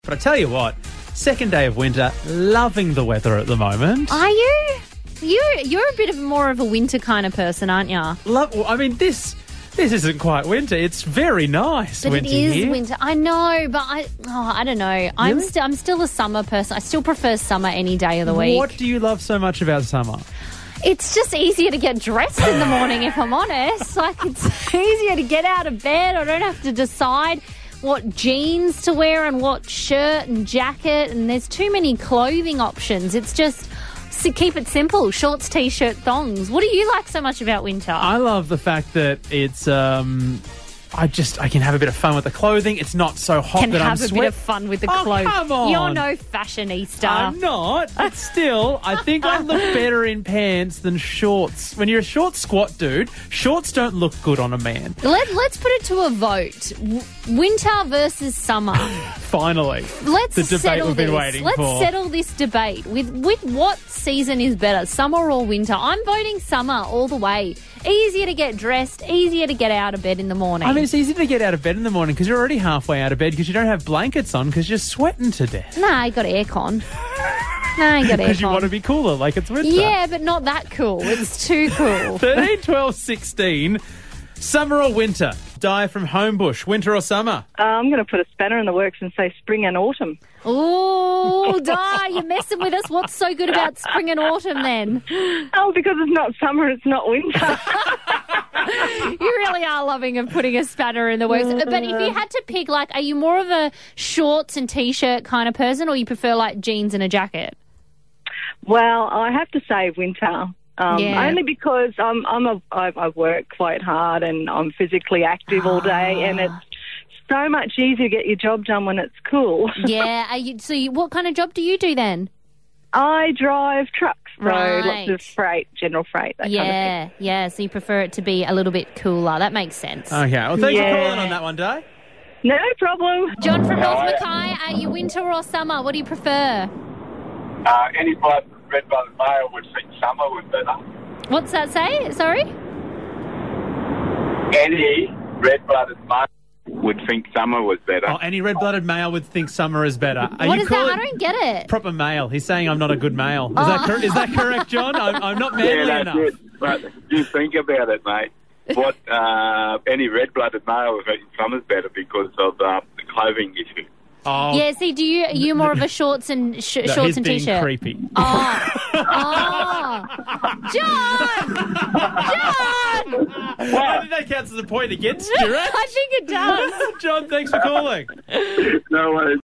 But I tell you what, second day of winter, loving the weather at the moment. Are you? You're a bit more of a winter kind of person, aren't you? This isn't quite winter. It's very nice. But winter it is here. winter. I know, but I don't know. I'm still a summer person. I still prefer summer any day of the week. What do you love so much about summer? It's just easier to get dressed in the morning, if I'm honest. Like, it's easier to get out of bed. I don't have to decide what jeans to wear and what shirt and jacket, and there's too many clothing options. It's just keep it simple. Shorts, T-shirt, thongs. What do you like so much about winter? I love the fact that it's I can have a bit of fun with the clothing. It's not so hot that I'm have a bit of fun with the clothes. Come on. You're no fashionista. I'm not, but still, I think I look better in pants than shorts. When you're a short, squat dude, shorts don't look good on a man. Let's put it to a vote. Winter versus summer. Finally. Let's the debate settle we've been this. waiting Let's for. settle this debate with what season is better, summer or winter. I'm voting summer all the way. Easier to get dressed, easier to get out of bed in the morning. I mean, it's easy to get out of bed in the morning because you're already halfway out of bed because you don't have blankets on because you're sweating to death. Nah, you got aircon. Nah, you got aircon. Because you want to be cooler like it's winter. Yeah, but not that cool. It's too cool. 13, 12, 16. Summer or winter? Di from Homebush. Winter or summer? I'm going to put a spanner in the works and say spring and autumn. Oh, Di, you're messing with us. What's so good about spring and autumn then? Oh, because it's not summer, it's not winter. You really are loving of putting a spanner in the works. But if you had to pick, like, are you more of a shorts and T-shirt kind of person, or you prefer, like, jeans and a jacket? Well, I have to say winter. Yeah. Only because I work quite hard and I'm physically active all day, and it's so much easier to get your job done when it's cool. Yeah. What kind of job do you do then? I drive trucks, so Right. lots of freight, general freight, that kind of thing. Yeah. So you prefer it to be a little bit cooler. That makes sense. Okay. Well, thanks for Yeah. calling on that one, Di. No problem. John from North Mackay, are you winter or summer? What do you prefer? Any red-blooded male would think summer was better. What's that say? Sorry? Any red-blooded male would think summer was better. Oh, any red-blooded male would think summer is better. What is that? I don't get it. Proper male. He's saying I'm not a good male. Is that correct, John? I'm not manly yeah, enough. that's it. But you think about it, mate. What any red-blooded male would think summer's better because of the clothing issue. Oh, Yeah, see, are you more of a shorts and no, shorts he's and being T-shirt? creepy. Oh. John! Why did that count as a point against you, right? I think it does. John, thanks for calling. No worries.